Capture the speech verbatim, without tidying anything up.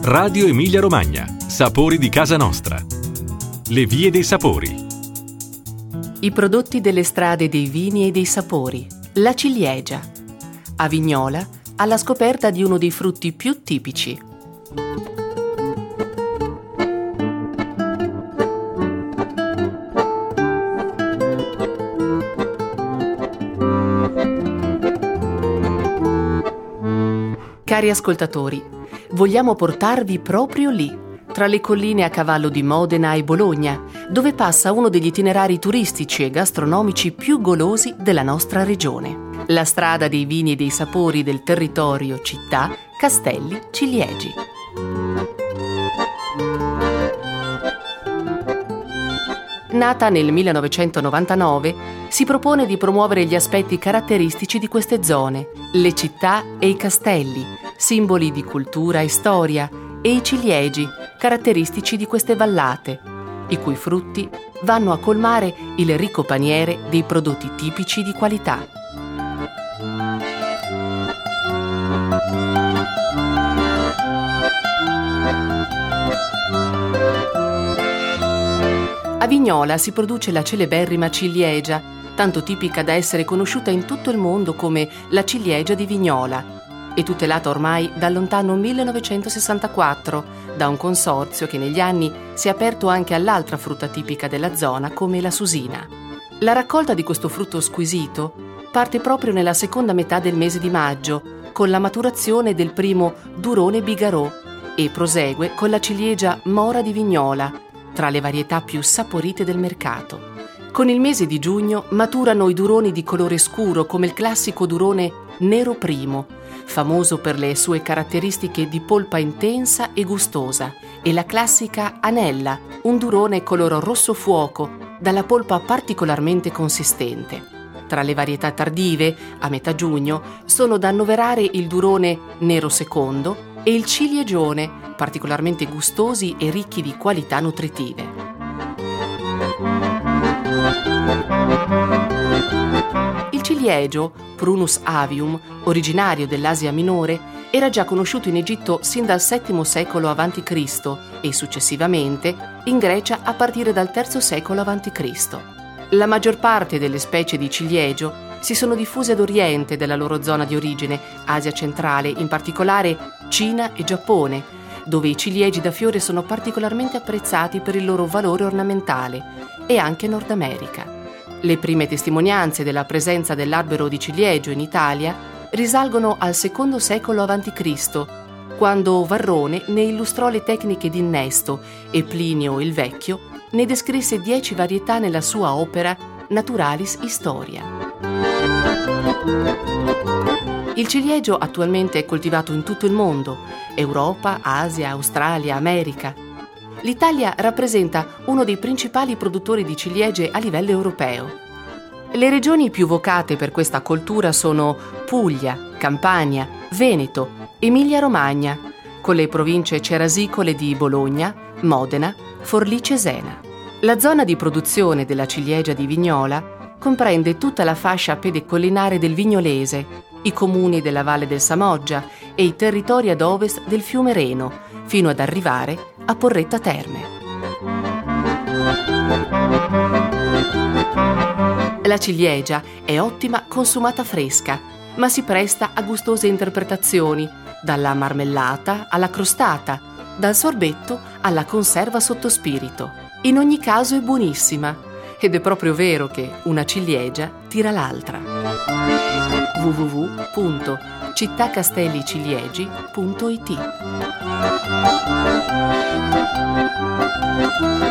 Radio Emilia Romagna. Sapori di casa nostra. Le vie dei sapori. I prodotti delle strade dei vini e dei sapori. La ciliegia. A Vignola, alla scoperta di uno dei frutti più tipici. Cari ascoltatori, vogliamo portarvi proprio lì, tra le colline a cavallo di Modena e Bologna, dove passa uno degli itinerari turistici e gastronomici più golosi della nostra regione. La strada dei vini e dei sapori del territorio Città Castelli Ciliegi. Nata nel millenovecentonovantanove, si propone di promuovere gli aspetti caratteristici di queste zone, le città e i castelli, simboli di cultura e storia, e i ciliegi, caratteristici di queste vallate, i cui frutti vanno a colmare il ricco paniere dei prodotti tipici di qualità. A Vignola si produce la celeberrima ciliegia, tanto tipica da essere conosciuta in tutto il mondo come la ciliegia di Vignola, e tutelata ormai dal lontano millenovecentosessantaquattro da un consorzio che negli anni si è aperto anche all'altra frutta tipica della zona come la susina. La raccolta di questo frutto squisito parte proprio nella seconda metà del mese di maggio con la maturazione del primo Durone Bigarò e prosegue con la ciliegia Mora di Vignola, tra le varietà più saporite del mercato. Con il mese di giugno maturano i duroni di colore scuro come il classico durone Nero Primo, famoso per le sue caratteristiche di polpa intensa e gustosa, e la classica Anella, un durone color rosso fuoco, dalla polpa particolarmente consistente. Tra le varietà tardive, a metà giugno, sono da annoverare il durone Nero Secondo e il ciliegione, particolarmente gustosi e ricchi di qualità nutritive. Il ciliegio, Prunus avium, originario dell'Asia Minore, era già conosciuto in Egitto sin dal settimo secolo avanti Cristo e successivamente in Grecia a partire dal terzo secolo avanti Cristo. La maggior parte delle specie di ciliegio si sono diffuse ad oriente della loro zona di origine, Asia centrale, in particolare Cina e Giappone, dove i ciliegi da fiore sono particolarmente apprezzati per il loro valore ornamentale, e anche Nord America. Le prime testimonianze della presenza dell'albero di ciliegio in Italia risalgono al secondo secolo avanti Cristo, quando Varrone ne illustrò le tecniche di innesto e Plinio il Vecchio ne descrisse dieci varietà nella sua opera Naturalis Historia. Il ciliegio attualmente è coltivato in tutto il mondo, Europa, Asia, Australia, America. L'Italia rappresenta uno dei principali produttori di ciliegie a livello europeo. Le regioni più vocate per questa coltura sono Puglia, Campania, Veneto, Emilia-Romagna, con le province cerasicole di Bologna, Modena, Forlì-Cesena. La zona di produzione della ciliegia di Vignola comprende tutta la fascia pedecollinare del Vignolese, i comuni della Valle del Samoggia e i territori ad ovest del fiume Reno, fino ad arrivare a Porretta Terme. La ciliegia è ottima consumata fresca, ma si presta a gustose interpretazioni, dalla marmellata alla crostata, dal sorbetto alla conserva sotto spirito. In ogni caso è buonissima, ed è proprio vero che una ciliegia tira l'altra. w w w punto cittacastelliciliegi punto it